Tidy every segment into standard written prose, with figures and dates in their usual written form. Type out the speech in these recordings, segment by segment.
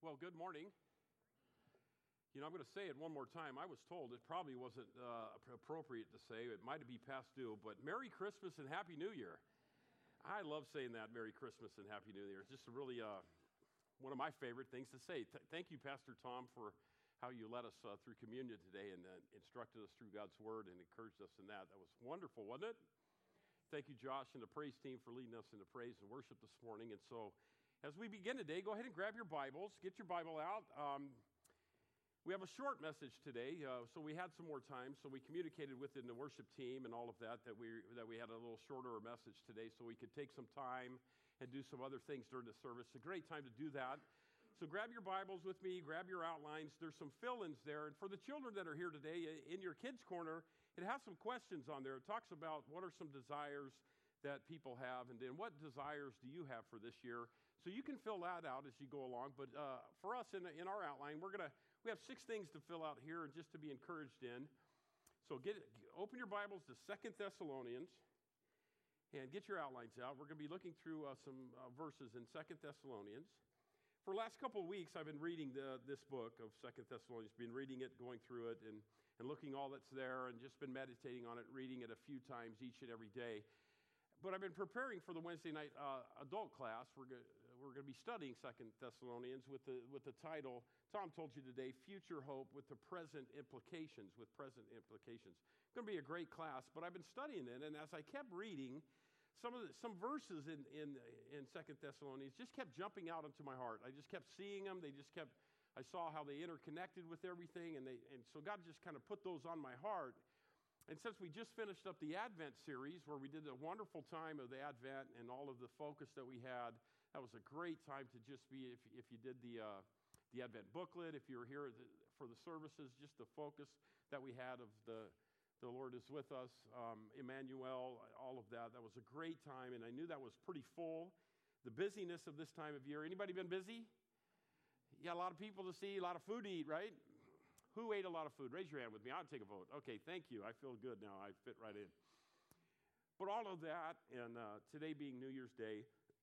Well, good morning. You know, I'm going to say it one more time. I was told it probably wasn't appropriate to say. It might be past due, but Merry Christmas and Happy New Year. I love saying that, Merry Christmas and Happy New Year. It's just really one of my favorite things to say. Thank you, Pastor Tom, for how you led us through communion today and instructed us through God's Word and encouraged us in that. That was wonderful, wasn't it? Thank you, Josh, and the praise team for leading us into praise and worship this morning. And so, as we begin today, go ahead and grab your Bibles. Get your Bible out. We have a short message today, so we had some more time. So we communicated within the worship team and all of that we had a little shorter message today, so we could take some time and do some other things during the service. It's a great time to do that. So grab your Bibles with me, grab your outlines. There's some fill-ins there. And for the children that are here today, in your kids' corner, it has some questions on there. It talks about what are some desires that people have, and then what desires do you have for this year? So you can fill that out as you go along. But for us in our outline, we have 6 things to fill out here and just to be encouraged in. So open your Bibles to 2 Thessalonians and get your outlines out. We're going to be looking through some verses in 2 Thessalonians. For the last couple of weeks, I've been reading this book of 2 Thessalonians, been reading it, going through it, and looking all that's there, and just been meditating on it, reading it a few times each and every day. But I've been preparing for the Wednesday night adult class. We're going to be studying 2 Thessalonians with the title, Tom told you today, Future Hope with the Present Implications, It's going to be a great class, but I've been studying it, and as I kept reading, some verses in 2 Thessalonians just kept jumping out into my heart. I just kept seeing them. I saw how they interconnected with everything, and so God just kind of put those on my heart. And since we just finished up the Advent series, where we did a wonderful time of the Advent and all of the focus that we had, that was a great time to just be, if you did the Advent booklet, if you were here for the services, just the focus that we had of the Lord is with us, Emmanuel, all of that. That was a great time, and I knew that was pretty full. The busyness of this time of year. Anybody been busy? Yeah, a lot of people to see, a lot of food to eat, right? Who ate a lot of food? Raise your hand with me. I'll take a vote. Okay, thank you. I feel good now. I fit right in. But all of that, and today being New Year's Day,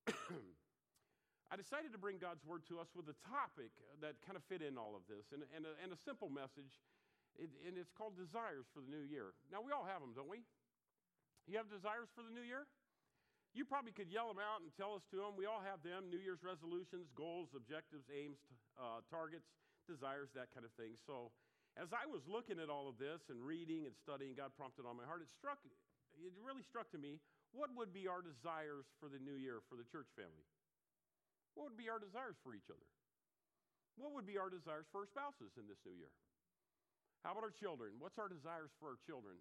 I decided to bring God's Word to us with a topic that kind of fit in all of this, and a simple message, and it's called Desires for the New Year. Now, we all have them, don't we? You have desires for the new year? You probably could yell them out and tell us to them. We all have them, New Year's resolutions, goals, objectives, aims, targets, desires, that kind of thing. So as I was looking at all of this and reading and studying, God prompted on my heart, it really struck to me, what would be our desires for the new year for the church family? What would be our desires for each other? What would be our desires for our spouses in this new year? How about our children? What's our desires for our children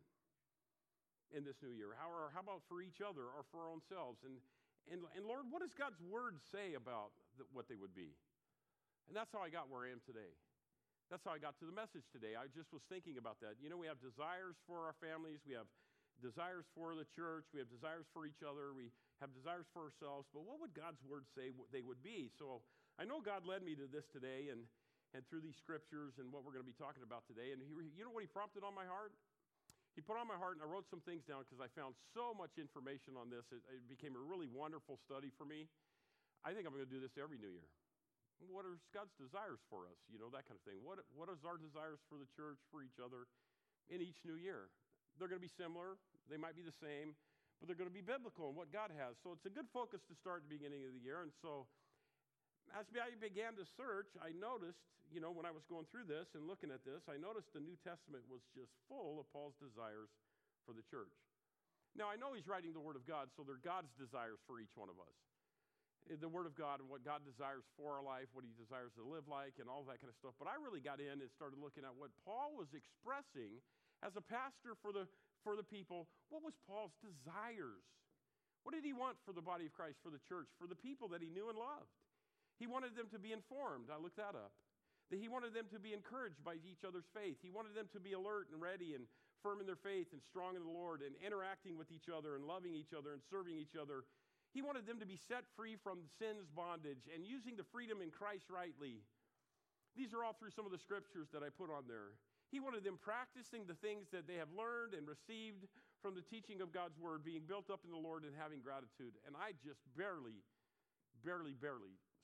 in this new year? How about for each other or for our own selves? And Lord, what does God's Word say about what they would be? And that's how I got where I am today. That's how I got to the message today. I just was thinking about that. You know, we have desires for our families. We have desires for the church. We have desires for each other. We have desires for ourselves. But what would God's Word say they would be? So I know God led me to this today and through these scriptures and what we're going to be talking about today. And you know what He prompted on my heart? He put on my heart, and I wrote some things down because I found so much information on this. It became a really wonderful study for me. I think I'm going to do this every new year. What are God's desires for us? You know, that kind of thing. What is our desires for the church, for each other in each new year? They're going to be similar. They might be the same, but they're going to be biblical in what God has. So it's a good focus to start at the beginning of the year. And so as I began to search, I noticed, you know, when I was going through this and looking at this, I noticed the New Testament was just full of Paul's desires for the church. Now, I know he's writing the Word of God, so they're God's desires for each one of us. The Word of God and what God desires for our life, what He desires to live like, and all that kind of stuff. But I really got in and started looking at what Paul was expressing as a pastor for the people. What was Paul's desires? What did he want for the body of Christ, for the church, for the people that he knew and loved? He wanted them to be informed. I looked that up. That he wanted them to be encouraged by each other's faith. He wanted them to be alert and ready and firm in their faith and strong in the Lord and interacting with each other and loving each other and serving each other. He wanted them to be set free from sin's bondage and using the freedom in Christ rightly. These are all through some of the scriptures that I put on there. He wanted them practicing the things that they have learned and received from the teaching of God's Word, being built up in the Lord and having gratitude. And I just barely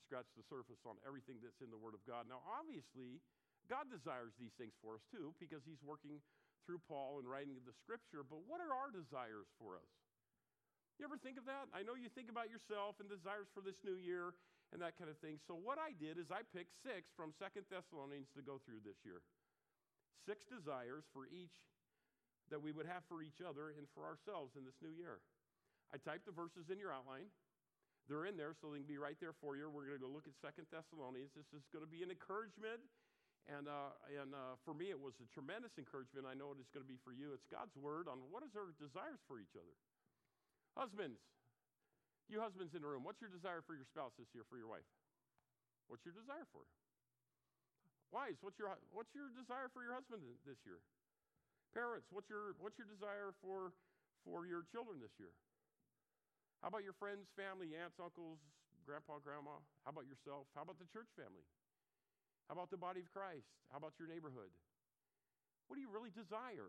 scratch the surface on everything that's in the Word of God. Now, obviously, God desires these things for us too, because he's working through Paul and writing the Scripture, but what are our desires for us? You ever think of that? I know you think about yourself and desires for this new year and that kind of thing. So what I did is I picked 6 from 2 Thessalonians to go through this year. 6 desires for each that we would have for each other and for ourselves in this new year. I typed the verses in your outline. They're in there, so they can be right there for you. We're going to go look at 2 Thessalonians. This is going to be an encouragement, and for me, it was a tremendous encouragement. I know it is going to be for you. It's God's word on what is our desires for each other. Husbands, you husbands in the room, what's your desire for your spouse this year, for your wife? What's your desire for her? Wives, what's your desire for your husband this year? Parents, what's your desire for your children this year? How about your friends, family, aunts, uncles, grandpa, grandma? How about yourself? How about the church family? How about the body of Christ? How about your neighborhood? What do you really desire?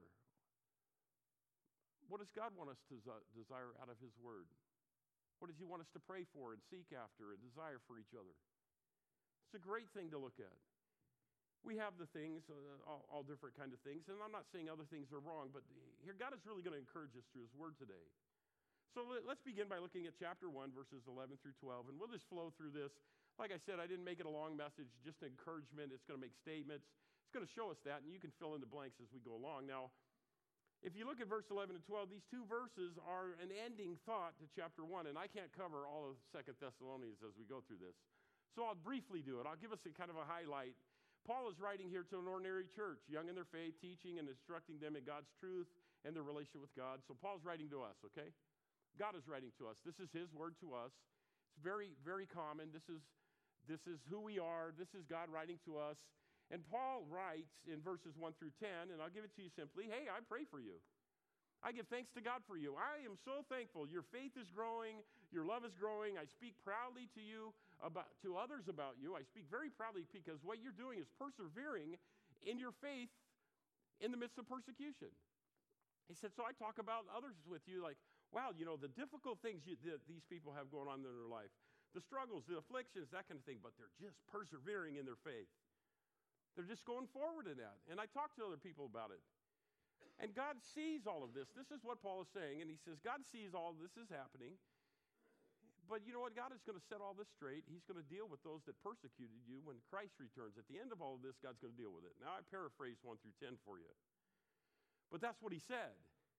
What does God want us to desire out of his word? What does he want us to pray for and seek after and desire for each other? It's a great thing to look at. We have the things, all different kind of things, and I'm not saying other things are wrong, but here God is really going to encourage us through his word today. So let's begin by looking at chapter 1, verses 11 through 12, and we'll just flow through this. Like I said, I didn't make it a long message, just encouragement. It's going to make statements. It's going to show us that, and you can fill in the blanks as we go along. Now, if you look at verse 11 and 12, these 2 verses are an ending thought to chapter 1, and I can't cover all of 2 Thessalonians as we go through this. So I'll briefly do it. I'll give us a kind of a highlight. Paul is writing here to an ordinary church, young in their faith, teaching and instructing them in God's truth and their relationship with God. So Paul's writing to us, okay? God is writing to us. This is his word to us. It's very, very common. This is who we are. This is God writing to us. And Paul writes in verses 1 through 10, and I'll give it to you simply, hey, I pray for you. I give thanks to God for you. I am so thankful. Your faith is growing. Your love is growing. I speak proudly to you, to others about you. I speak very proudly because what you're doing is persevering in your faith in the midst of persecution. He said, so I talk about others with you like, wow, the difficult things that these people have going on in their life, the struggles, the afflictions, that kind of thing, but they're just persevering in their faith. They're just going forward in that. And I talk to other people about it. And God sees all of this. This is what Paul is saying. And he says, God sees all of this is happening. But you know what? God is going to set all this straight. He's going to deal with those that persecuted you when Christ returns. At the end of all of this, God's going to deal with it. Now, I paraphrase 1 through 10 for you. But that's what he said.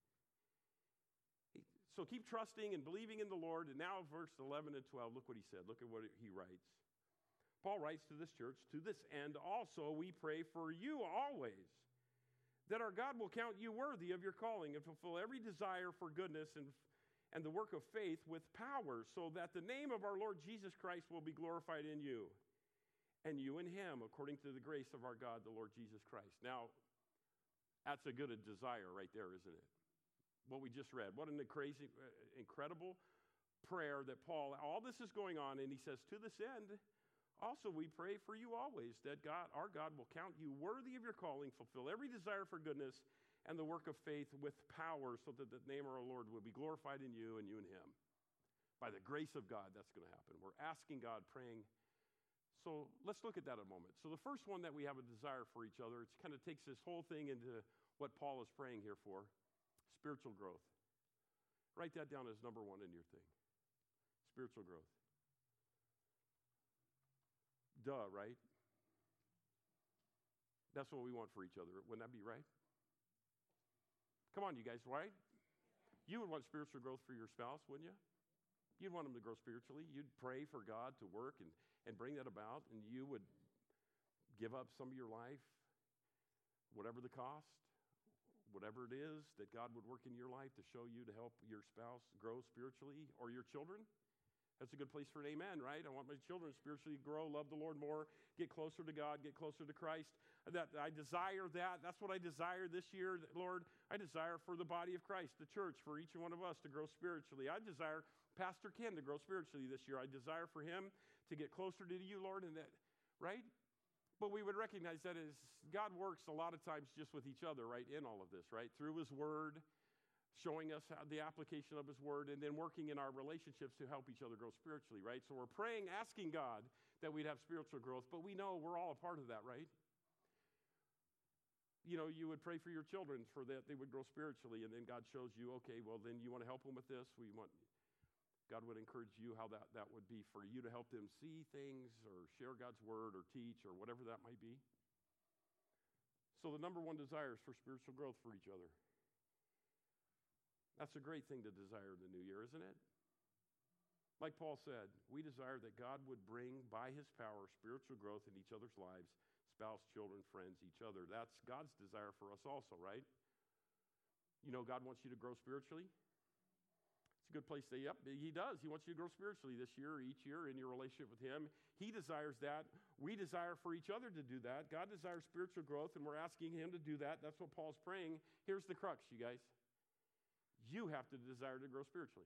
So keep trusting and believing in the Lord. And now verse 11 and 12, look what he said. Look at what he writes. Paul writes to this church, to this end also we pray for you always, that our God will count you worthy of your calling and fulfill every desire for goodness and the work of faith with power, so that the name of our Lord Jesus Christ will be glorified in you, and you in him, according to the grace of our God, the Lord Jesus Christ. Now, that's a good desire right there, isn't it? What we just read. What an crazy, incredible prayer that Paul, all this is going on, and he says, to this end, also we pray for you always, that God, our God, will count you worthy of your calling, fulfill every desire for goodness and the work of faith with power, so that the name of our Lord will be glorified in you and you in him. By the grace of God, that's going to happen. We're asking God, praying. So let's look at that a moment. So the first one that we have a desire for each other, it kind of takes this whole thing into what Paul is praying here for, spiritual growth. Write that down as number 1 in your thing. Spiritual growth. Duh, right? That's what we want for each other. Wouldn't that be right? Come on, you guys, right? You would want spiritual growth for your spouse, wouldn't you? You'd want them to grow spiritually. You'd pray for God to work and bring that about, and you would give up some of your life, whatever the cost, whatever it is that God would work in your life to show you to help your spouse grow spiritually, or your children. That's a good place for an amen, right? I want my children to spiritually grow, love the Lord more, get closer to God, get closer to Christ. That I desire that. That's what I desire this year, Lord. I desire for the body of Christ, the church, for each one of us to grow spiritually. I desire Pastor Ken to grow spiritually this year. I desire for him to get closer to you, Lord, and that, right? But we would recognize that as God works a lot of times just with each other, right, in all of this, right? Through his word, showing us the application of his word, and then working in our relationships to help each other grow spiritually, right? So we're praying, asking God that we'd have spiritual growth, but we know we're all a part of that, right? You know, you would pray for your children for that they would grow spiritually, and then God shows you, okay, well, then you want to help them with this. God would encourage you how that would be for you to help them see things or share God's word or teach or whatever that might be. So the number one desire is for spiritual growth for each other. That's a great thing to desire in the new year, isn't it? Like Paul said, we desire that God would bring by his power spiritual growth in each other's lives, spouse, children, friends, each other. That's God's desire for us also, right? You know, God wants you to grow spiritually. It's a good place to say, yep, he does. He wants you to grow spiritually this year, each year in your relationship with him. He desires that. We desire for each other to do that. God desires spiritual growth, and we're asking him to do that. That's what Paul's praying. Here's the crux, you guys. You have to desire to grow spiritually.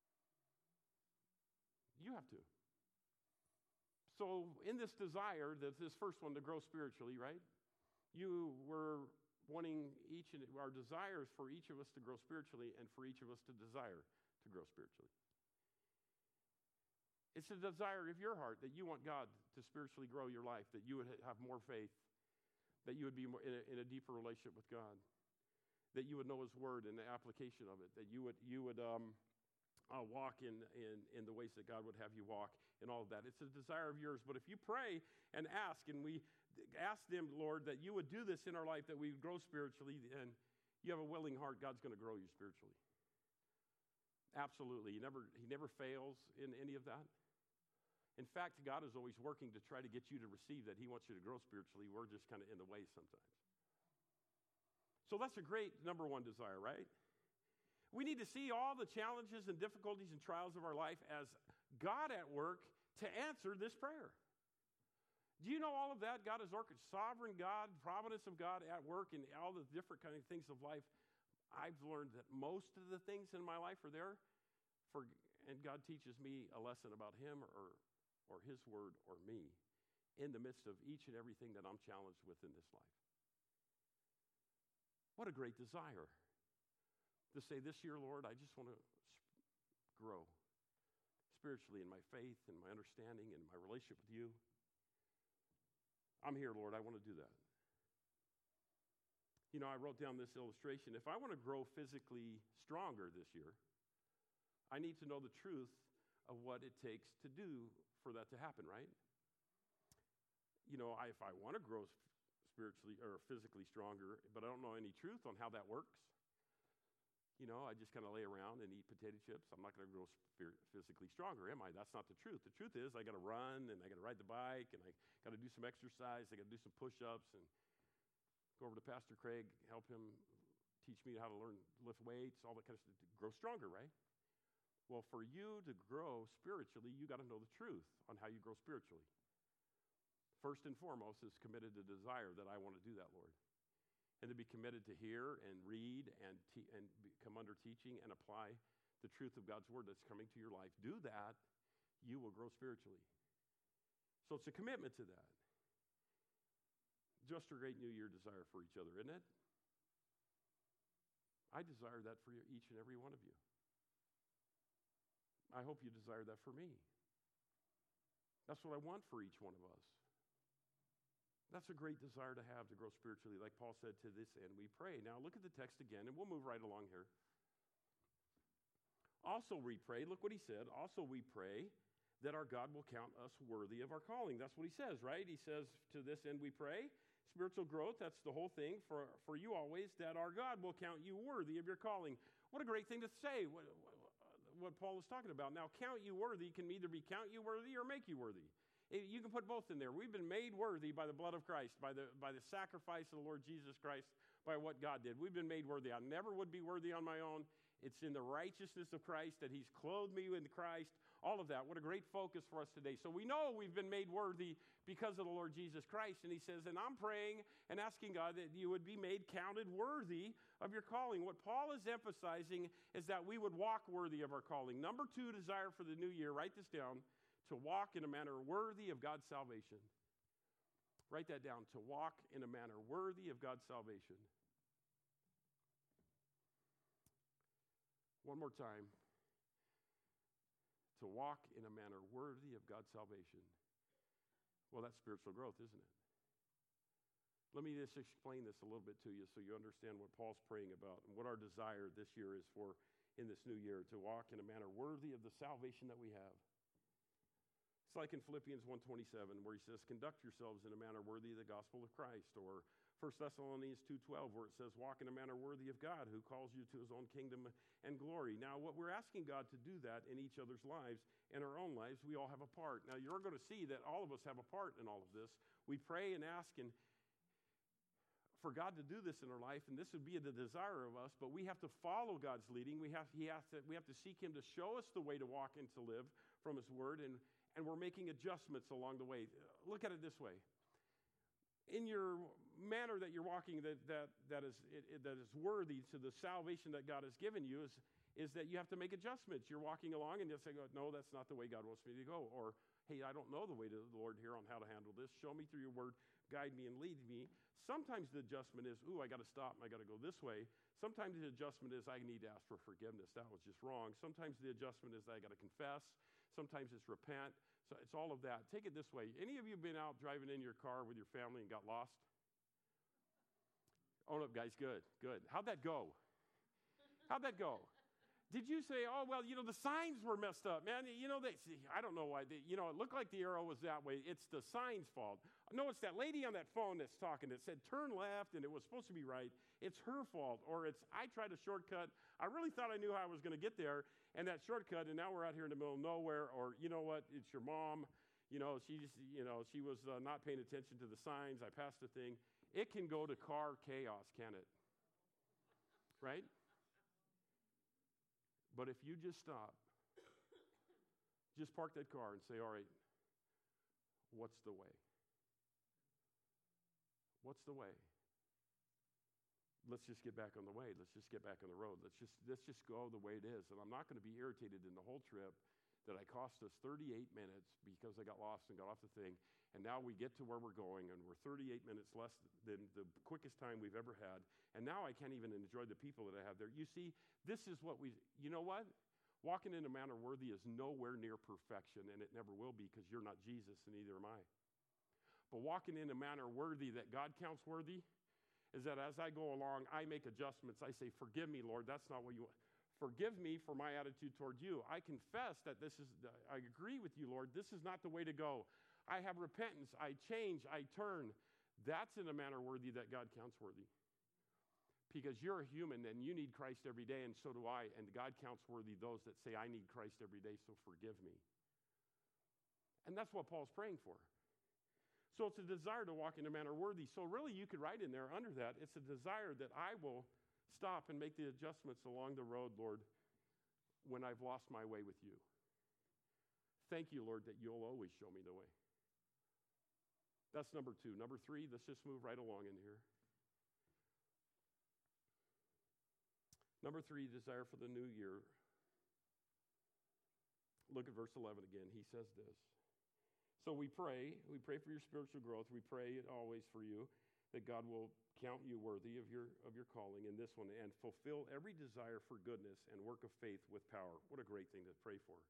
You have to. So in this desire, this first one to grow spiritually, right? You were wanting our desires for each of us to grow spiritually and for each of us to desire to grow spiritually. It's a desire of your heart that you want God to spiritually grow your life, that you would have more faith, that you would be more in a deeper relationship with God, that you would know his word and the application of it, that you would walk in the ways that God would have you walk and all of that. It's a desire of yours. But if you pray and ask, and we ask them, Lord, that you would do this in our life, that we would grow spiritually, and you have a willing heart, God's going to grow you spiritually. Absolutely. He never fails in any of that. In fact, God is always working to try to get you to receive that he wants you to grow spiritually. We're just kind of in the way sometimes. So that's a great number one desire, right? We need to see all the challenges and difficulties and trials of our life as God at work to answer this prayer. Do you know all of that? God is sovereign God, providence of God at work in all the different kind of things of life. I've learned that most of the things in my life are there, and God teaches me a lesson about him or his word or me in the midst of each and everything that I'm challenged with in this life. What a great desire. To say, this year, Lord, I just want to grow spiritually in my faith and my understanding and my relationship with you. I'm here, Lord. I want to do that. You know, I wrote down this illustration. If I want to grow physically stronger this year, I need to know the truth of what it takes to do for that to happen, right? You know, if I want to grow spiritually or physically stronger, but I don't know any truth on how that works, you know, I just kind of lay around and eat potato chips. I'm not going to grow physically stronger, am I? That's not the truth. The truth is I got to run, and I got to ride the bike, and I got to do some exercise. I got to do some push-ups and go over to Pastor Craig, help him teach me how to learn to lift weights, all that kind of stuff, to grow stronger, right? Well, for you to grow spiritually, you got to know the truth on how you grow spiritually. First and foremost is committed to desire that I want to do that, Lord. And to be committed to hear and read and come under teaching and apply the truth of God's word that's coming to your life. Do that, you will grow spiritually. So it's a commitment to that. Just a great New Year desire for each other, isn't it? I desire that for each and every one of you. I hope you desire that for me. That's what I want for each one of us. That's a great desire to have, to grow spiritually. Like Paul said, to this end we pray. Now look at the text again, and we'll move right along here. Also we pray, look what he said, also we pray that our God will count us worthy of our calling. That's what he says, right? He says, to this end we pray. Spiritual growth, that's the whole thing for you always, that our God will count you worthy of your calling. What a great thing to say, what Paul is talking about. Now, count you worthy can either be count you worthy or make you worthy. You can put both in there. We've been made worthy by the blood of Christ, by the sacrifice of the Lord Jesus Christ, by what God did. We've been made worthy. I never would be worthy on my own. It's in the righteousness of Christ that he's clothed me in Christ, all of that. What a great focus for us today. So we know we've been made worthy because of the Lord Jesus Christ. And he says, and I'm praying and asking God that you would be made counted worthy of your calling. What Paul is emphasizing is that we would walk worthy of our calling. Number 2 desire for the new year, write this down, to walk in a manner worthy of God's salvation. Write that down, to walk in a manner worthy of God's salvation. One more time. To walk in a manner worthy of God's salvation. Well, that's spiritual growth, isn't it? Let me just explain this a little bit to you so you understand what Paul's praying about and what our desire this year is for in this new year, to walk in a manner worthy of the salvation that we have. It's like in Philippians 1:27 where he says, conduct yourselves in a manner worthy of the gospel of Christ, or 1 Thessalonians 2:12 where it says, walk in a manner worthy of God who calls you to his own kingdom and glory. Now, what we're asking God to do that in each other's lives, in our own lives, we all have a part. Now, you're going to see that all of us have a part in all of this. We pray and ask for God to do this in our life, and this would be the desire of us, but we have to follow God's leading. We have to seek him to show us the way to walk and to live from his word, and we're making adjustments along the way. Look at it this way. In your manner that you're walking that is worthy to the salvation that God has given you is that you have to make adjustments. You're walking along and you'll say, no, that's not the way God wants me to go. Or, hey, I don't know the way to the Lord here on how to handle this. Show me through your word, guide me and lead me. Sometimes the adjustment is, I got to stop and I got to go this way. Sometimes the adjustment is I need to ask for forgiveness. That was just wrong. Sometimes the adjustment is I got to confess. Sometimes it's repent. So it's all of that. Take it this way. Any of you been out driving in your car with your family and got lost? Oh, no, guys, good. How'd that go? Did you say, the signs were messed up, man? I don't know why. It looked like the arrow was that way. It's the sign's fault. No, it's that lady on that phone that's talking that said turn left and it was supposed to be right. It's her fault. Or it's I tried a shortcut. I really thought I knew how I was going to get there, and that shortcut, and now we're out here in the middle of nowhere. Or you know what? It's your mom. She was not paying attention to the signs. I passed the thing. It can go to car chaos, can it? Right? But if you just stop, just park that car and say, all right, what's the way? What's the way? Let's just get back on the way. Let's just get back on the road. Let's just go the way it is. And I'm not going to be irritated in the whole trip that I cost us 38 minutes because I got lost and got off the thing. And now we get to where we're going, and we're 38 minutes less than the quickest time we've ever had. And now I can't even enjoy the people that I have there. You see, this is what you know what? Walking in a manner worthy is nowhere near perfection, and it never will be because you're not Jesus, and neither am I. But walking in a manner worthy that God counts worthy is that as I go along, I make adjustments. I say, forgive me, Lord, that's not what you want. Forgive me for my attitude toward you. I confess that I agree with you, Lord. This is not the way to go. I have repentance. I change. I turn. That's in a manner worthy that God counts worthy. Because you're a human and you need Christ every day, and so do I. And God counts worthy those that say, I need Christ every day, so forgive me. And that's what Paul's praying for. So it's a desire to walk in a manner worthy. So really you could write in there under that, it's a desire that I will stop and make the adjustments along the road, Lord, when I've lost my way with you. Thank you, Lord, that you'll always show me the way. That's number 2. Number 3, let's just move right along in here. Number 3, desire for the new year. Look at verse 11 again. He says this. So we pray for your spiritual growth. We pray always for you that God will count you worthy of your calling in this one and fulfill every desire for goodness and work of faith with power. What a great thing to pray for.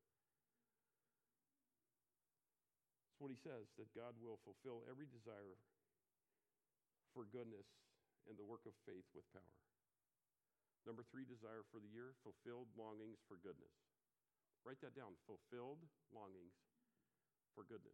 That's what he says, that God will fulfill every desire for goodness and the work of faith with power. Number 3 desire for the year, fulfilled longings for goodness. Write that down, fulfilled longings for goodness.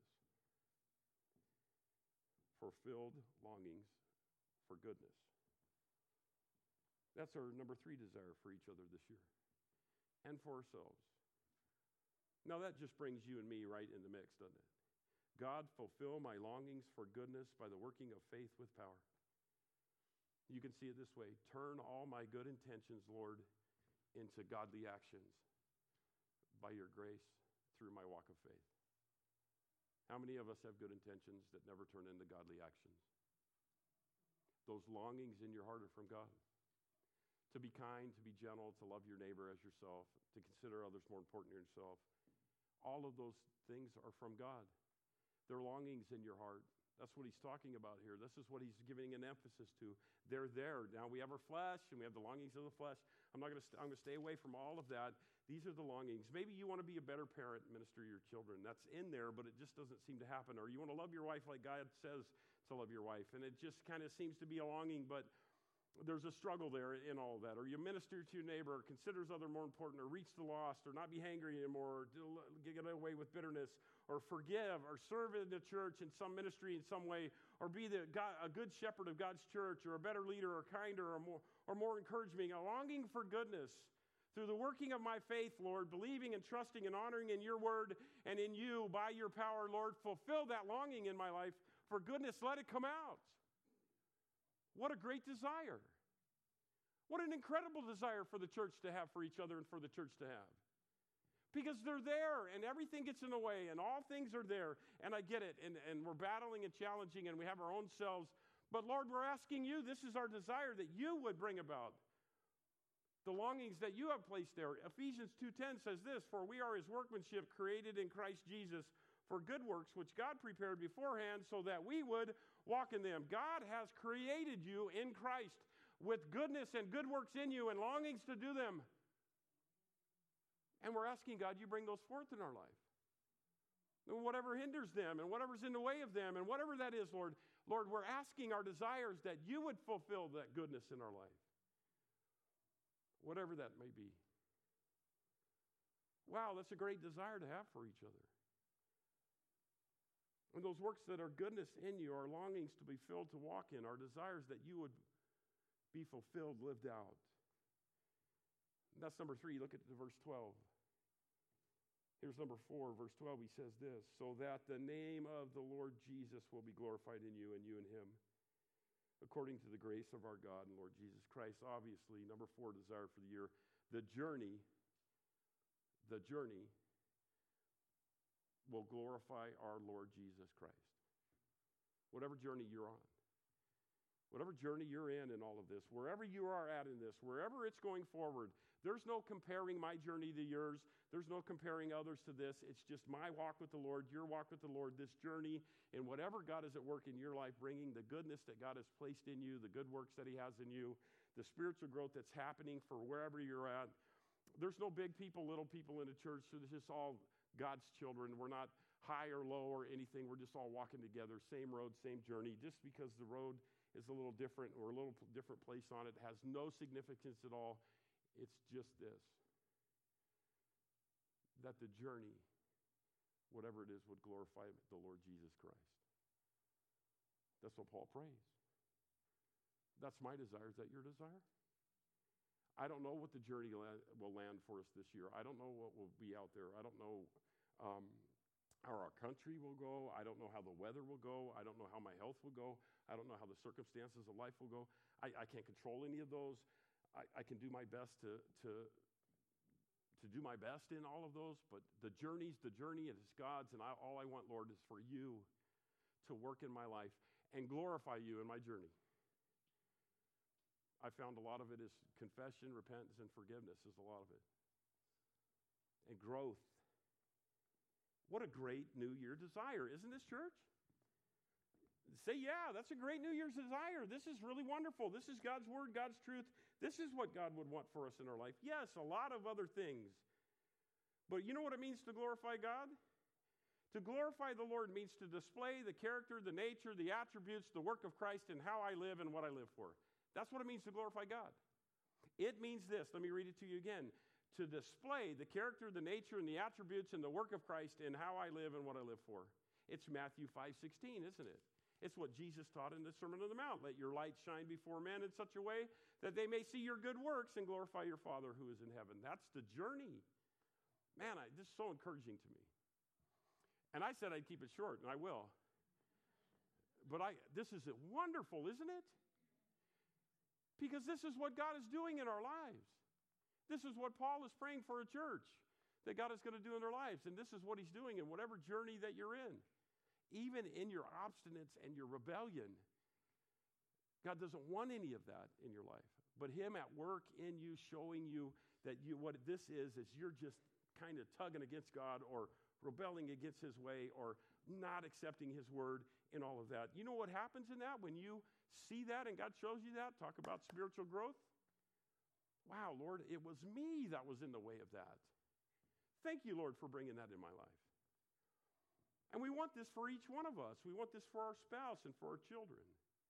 Fulfilled longings for goodness. That's our number 3 desire for each other this year and for ourselves. Now that just brings you and me right in the mix, doesn't it? God, fulfill my longings for goodness by the working of faith with power. You can see it this way. Turn all my good intentions, Lord, into godly actions by your grace through my walk of faith. How many of us have good intentions that never turn into godly actions? Those longings in your heart are from God. To be kind, to be gentle, to love your neighbor as yourself, to consider others more important than yourself. All of those things are from God. They're longings in your heart. That's what he's talking about here. This is what he's giving an emphasis to. They're there. Now we have our flesh and we have the longings of the flesh. I'm going to stay away from all of that. These are the longings. Maybe you want to be a better parent, minister to your children. That's in there, but it just doesn't seem to happen. Or you want to love your wife like God says to love your wife, and it just kind of seems to be a longing, but there's a struggle there in all of that. Or you minister to your neighbor, or considers other more important, or reach the lost, or not be hangry anymore, or get away with bitterness, or forgive, or serve in the church in some ministry in some way, or be a good shepherd of God's church, or a better leader, or kinder, or more encouraging, a longing for goodness. Through the working of my faith, Lord, believing and trusting and honoring in your word and in you by your power, Lord, fulfill that longing in my life for goodness. Let it come out. What a great desire. What an incredible desire for the church to have for each other and for the church to have. Because they're there and everything gets in the way and all things are there. And I get it. And we're battling and challenging and we have our own selves. But Lord, we're asking you, this is our desire, that you would bring about the longings that you have placed there. Ephesians 2:10 says this, for we are his workmanship created in Christ Jesus for good works, which God prepared beforehand so that we would walk in them. God has created you in Christ with goodness and good works in you and longings to do them. And we're asking God, you bring those forth in our life. And whatever hinders them and whatever's in the way of them and whatever that is, Lord, we're asking our desires that you would fulfill that goodness in our life. Whatever that may be. Wow, that's a great desire to have for each other. And those works that are goodness in you, our longings to be filled to walk in, our desires that you would be fulfilled, lived out. And that's number 3. Look at verse 12. Here's number 4, verse 12. He says this, so that the name of the Lord Jesus will be glorified in you and you in him, according to the grace of our God and Lord Jesus Christ. Obviously, number 4 desire for the year, the journey will glorify our Lord Jesus Christ. Whatever journey you're on, whatever journey you're in all of this, wherever you are at in this, wherever it's going forward, there's no comparing my journey to yours. There's no comparing others to this. It's just my walk with the Lord, your walk with the Lord, this journey, and whatever God is at work in your life, bringing the goodness that God has placed in you, the good works that he has in you, the spiritual growth that's happening for wherever you're at. There's no big people, little people in a church. So it's just all God's children. We're not high or low or anything. We're just all walking together, same road, same journey. Just because the road is a little different or a little different place on it has no significance at all. It's just this, that the journey, whatever it is, would glorify the Lord Jesus Christ. That's what Paul prays. That's my desire. Is that your desire? I don't know what the journey will land for us this year. I don't know what will be out there. I don't know how our country will go. I don't know how the weather will go. I don't know how my health will go. I don't know how the circumstances of life will go. I can't control any of those. I can do my best to do my best in all of those, but the journey, and it's God's, and all I want, Lord, is for you to work in my life and glorify you in my journey. I found a lot of it is confession, repentance, and forgiveness is a lot of it. And growth. What a great New Year desire, isn't this, church? Say, yeah, that's a great New Year's desire. This is really wonderful. This is God's word, God's truth. This is what God would want for us in our life. Yes, a lot of other things. But you know what it means to glorify God? To glorify the Lord means to display the character, the nature, the attributes, the work of Christ, and how I live and what I live for. That's what it means to glorify God. It means this. Let me read it to you again. To display the character, the nature, and the attributes, and the work of Christ in how I live and what I live for. It's Matthew 5:16, isn't it? It's what Jesus taught in the Sermon on the Mount. Let your light shine before men in such a way that they may see your good works and glorify your Father who is in heaven. That's the journey. Man, this is so encouraging to me. And I said I'd keep it short, and I will. But this is wonderful, isn't it? Because this is what God is doing in our lives. This is what Paul is praying for a church that God is going to do in their lives. And this is what he's doing in whatever journey that you're in. Even in your obstinance and your rebellion, God doesn't want any of that in your life. But him at work in you, showing you that what this is you're just kind of tugging against God or rebelling against his way or not accepting his word and all of that. You know what happens in that when you see that and God shows you that? Talk about spiritual growth. Wow, Lord, it was me that was in the way of that. Thank you, Lord, for bringing that in my life. And we want this for each one of us. We want this for our spouse and for our children.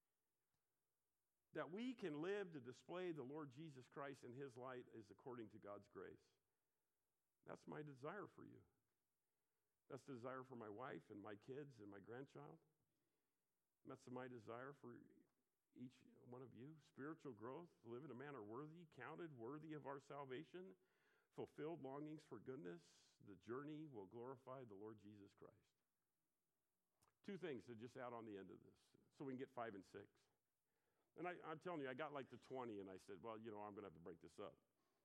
That we can live to display the Lord Jesus Christ in his light is according to God's grace. That's my desire for you. That's the desire for my wife and my kids and my grandchild. That's my desire for each one of you. Spiritual growth, live in a manner worthy, counted worthy of our salvation, fulfilled longings for goodness. The journey will glorify the Lord Jesus Christ. Two things to just add on the end of this so we can get 5 and 6. And I'm telling you, I got like to 20 and I said, well, I'm going to have to break this up.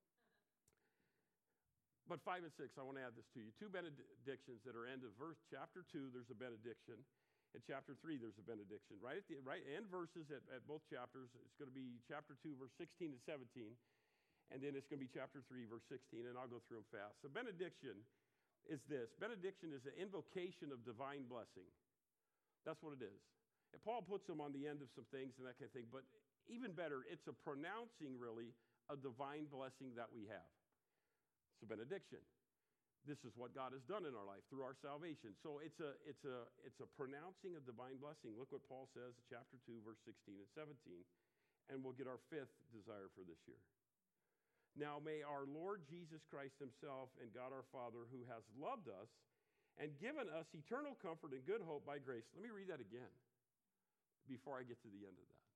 But 5 and 6, I want to add this to you. 2 benedictions that are end of chapter 2, there's a benediction. In chapter 3, there's a benediction. Right end verses at both chapters. It's going to be chapter 2, verse 16 and 17. And then it's going to be chapter 3, verse 16, and I'll go through them fast. So benediction is this. Benediction is an invocation of divine blessing. That's what it is. And Paul puts them on the end of some things and that kind of thing. But even better, it's a pronouncing, really, a divine blessing that we have. It's a benediction. This is what God has done in our life through our salvation. So it's a pronouncing of divine blessing. Look what Paul says in chapter 2, verse 16 and 17. And we'll get our 5th desire for this year. Now may our Lord Jesus Christ himself and God our Father, who has loved us and given us eternal comfort and good hope by grace. Let me read that again before I get to the end of that.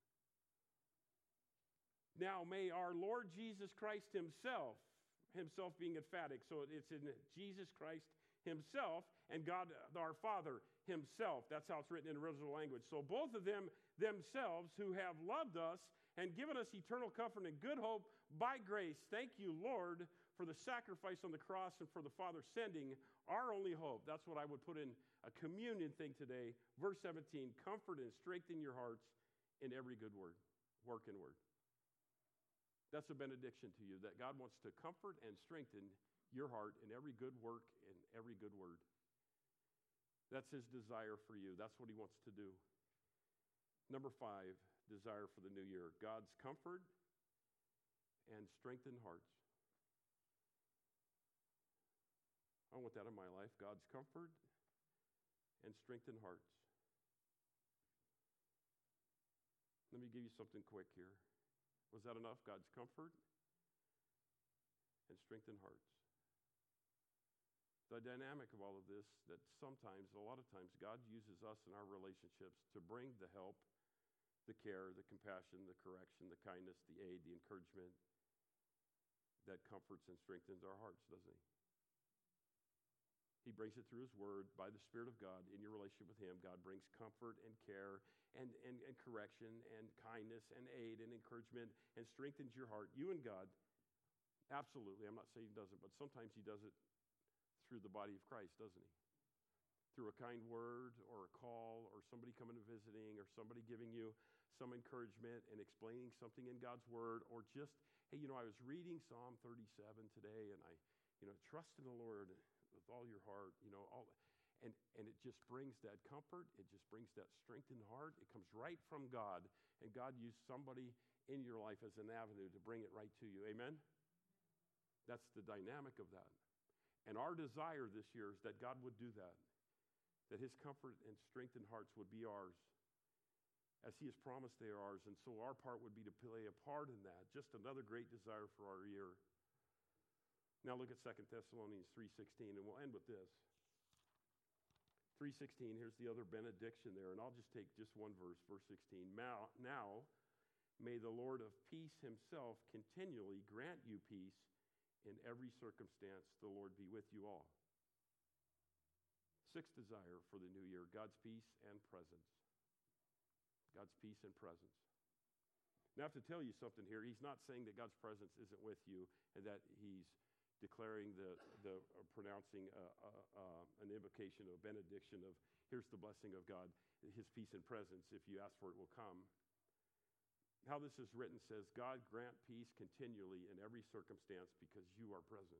Now may our Lord Jesus Christ himself being emphatic, so it's in Jesus Christ himself and God our Father himself. That's how it's written in the original language. So both of them themselves who have loved us and given us eternal comfort and good hope by grace. Thank you, Lord, for the sacrifice on the cross and for the Father sending our only hope. That's what I would put in a communion thing today. Verse 17, comfort and strengthen your hearts in every good work and word. That's a benediction to you, that God wants to comfort and strengthen your heart in every good work and every good word. That's his desire for you. That's what he wants to do. Number 5, desire for the new year, God's comfort and strengthened hearts. I want that in my life, God's comfort and strengthened hearts. Let me give you something quick here. Was that enough? God's comfort and strengthened hearts. The dynamic of all of this, that sometimes, a lot of times, God uses us in our relationships to bring the help, the care, the compassion, the correction, the kindness, the aid, the encouragement that comforts and strengthens our hearts, doesn't he? He brings it through his word by the Spirit of God in your relationship with him. God brings comfort and care and correction and kindness and aid and encouragement and strengthens your heart. You and God, absolutely. I'm not saying he doesn't, but sometimes he does it through the body of Christ, doesn't he? Through a kind word or a call or somebody coming and visiting or somebody giving you some encouragement and explaining something in God's word, or just, hey, I was reading Psalm 37 today and I, trust in the Lord with all your heart, and it just brings that comfort. It just brings that strengthened heart. It comes right from God, and God used somebody in your life as an avenue to bring it right to you. Amen? That's the dynamic of that. And our desire this year is that God would do that his comfort and strengthened hearts would be ours, as he has promised they are ours. And so our part would be to play a part in that. Just another great desire for our year. Now look at 2 Thessalonians 3:16, and we'll end with this. 3:16, here's the other benediction there, and I'll just take just one verse, verse 16. Now, may the Lord of peace himself continually grant you peace in every circumstance. The Lord be with you all. 6th desire for the new year, God's peace and presence. God's peace and presence. Now I have to tell you something here. He's not saying that God's presence isn't with you and that he's declaring pronouncing an invocation, a benediction of, here's the blessing of God, his peace and presence, if you ask for it, will come. How this is written says, God grant peace continually in every circumstance because you are present.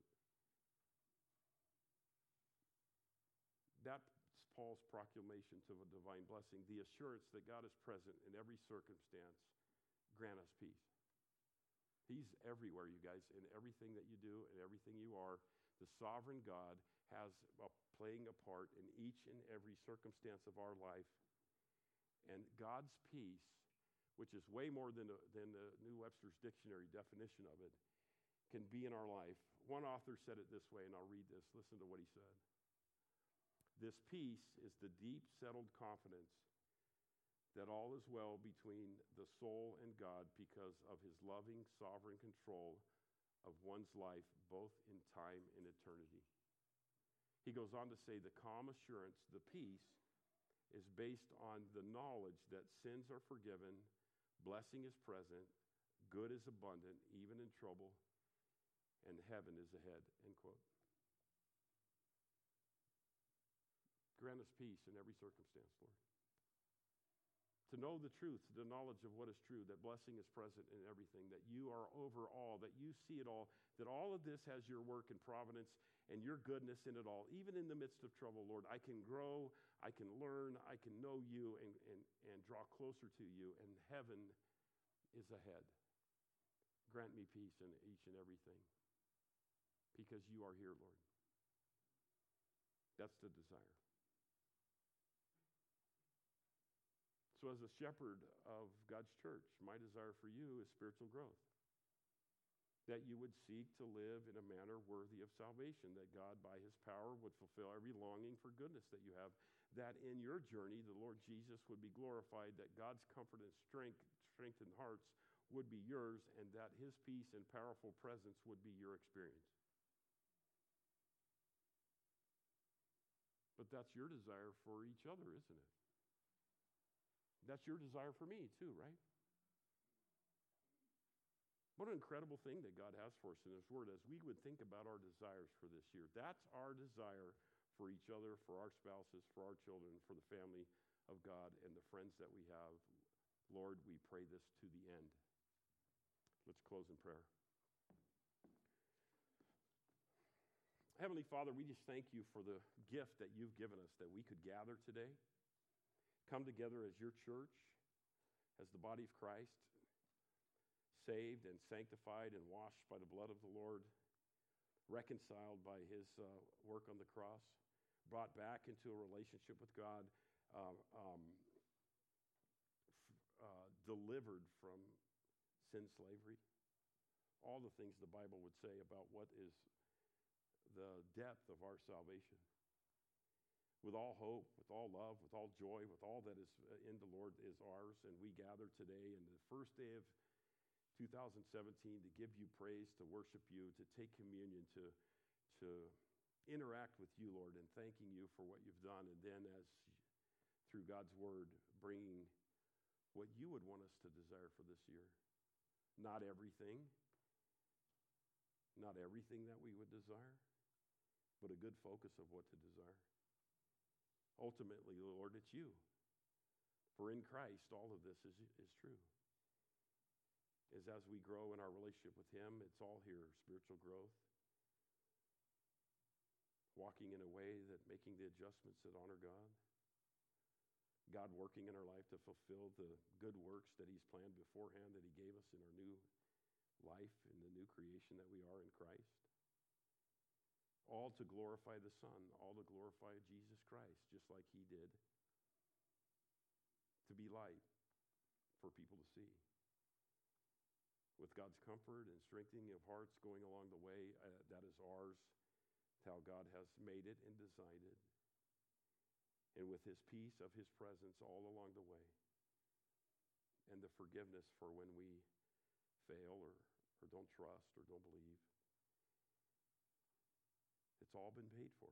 That's Paul's proclamation to a divine blessing, the assurance that God is present in every circumstance. Grant us peace. He's everywhere, you guys, in everything that you do and everything you are. the sovereign God has playing a part in each and every circumstance of our life. And God's peace, which is way more than the New Webster's Dictionary definition of it, can be in our life. One author said it this way, and I'll read this. Listen to what he said. This peace is the deep, settled confidence that all is well between the soul and God because of his loving, sovereign control of one's life, both in time and eternity. He goes on to say the calm assurance, the peace, is based on the knowledge that sins are forgiven, blessing is present, good is abundant, even in trouble, and heaven is ahead, end quote. Grant us peace in every circumstance, Lord. To know the truth, the knowledge of what is true, that blessing is present in everything, that you are over all, that you see it all, that all of this has your work and providence and your goodness in it all. Even in the midst of trouble, Lord, I can grow, I can learn, I can know you and draw closer to you, and heaven is ahead. Grant me peace in each and everything, because you are here, Lord. That's the desire. So as a shepherd of God's church, my desire for you is spiritual growth. That you would seek to live in a manner worthy of salvation, that God, by his power, would fulfill every longing for goodness that you have, that in your journey, the Lord Jesus would be glorified, that God's comfort and strengthened hearts would be yours, and that his peace and powerful presence would be your experience. But that's your desire for each other, isn't it? That's your desire for me too, right? What an incredible thing that God has for us in his word as we would think about our desires for this year. That's our desire for each other, for our spouses, for our children, for the family of God and the friends that we have. Lord, we pray this to the end. Let's close in prayer. Heavenly Father, we just thank you for the gift that you've given us, that we could gather today, come together as your church, as the body of Christ, saved and sanctified and washed by the blood of the Lord, reconciled by his work on the cross, brought back into a relationship with God, delivered from sin slavery. All the things the Bible would say about what is the depth of our salvation. With all hope, with all love, with all joy, with all that is in the Lord is ours. And we gather today in the first day of 2017 to give you praise, to worship you, to take communion, to interact with you, Lord, and thanking you for what you've done. And then as through God's word, bringing what you would want us to desire for this year. Not everything that we would desire, but a good focus of what to desire. Ultimately, Lord, it's you. For in Christ, all of this is true. As we grow in our relationship with him, it's all here, spiritual growth. Walking in a way that making the adjustments that honor God. God working in our life to fulfill the good works that he's planned beforehand, that he gave us in our new life, in the new creation that we are in Christ. All to glorify the Son, all to glorify Jesus Christ, just like he did. To be light for people to see. With God's comfort and strengthening of hearts going along the way, that is ours. It's how God has made it and designed it. And with his peace of his presence all along the way. And the forgiveness for when we fail or don't trust or don't believe. It's all been paid for.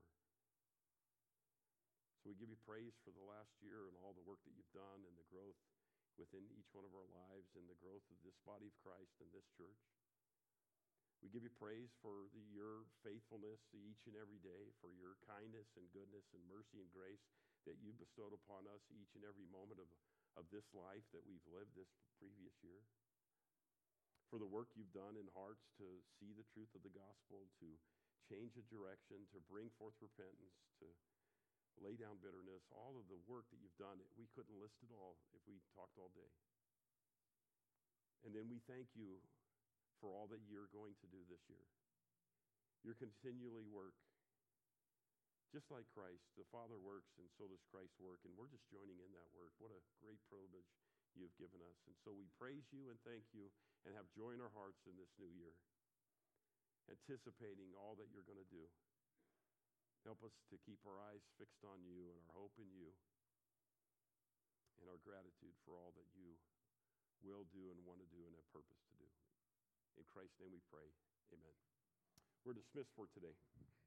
So we give you praise for the last year and all the work that you've done and the growth within each one of our lives and the growth of this body of Christ and this church. We give you praise for your faithfulness each and every day, for your kindness and goodness and mercy and grace that you bestowed upon us each and every moment of this life that we've lived this previous year. For the work you've done in hearts to see the truth of the gospel, to change a direction, to bring forth repentance, to lay down bitterness, all of the work that you've done, we couldn't list it all if we talked all day. And then we thank you for all that you're going to do this year. Your continually work. Just like Christ, the Father works, and so does Christ work, and we're just joining in that work. What a great privilege you've given us. And so we praise you and thank you and have joy in our hearts in this new year, anticipating all that you're going to do. Help us to keep our eyes fixed on you and our hope in you and our gratitude for all that you will do and want to do and have purpose to do. In Christ's name we pray. Amen. We're dismissed for today.